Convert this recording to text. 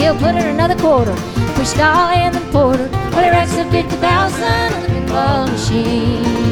he'll put in another quarter. Push it all in the porter. Well, he racks up 50,000 on the pinball machine.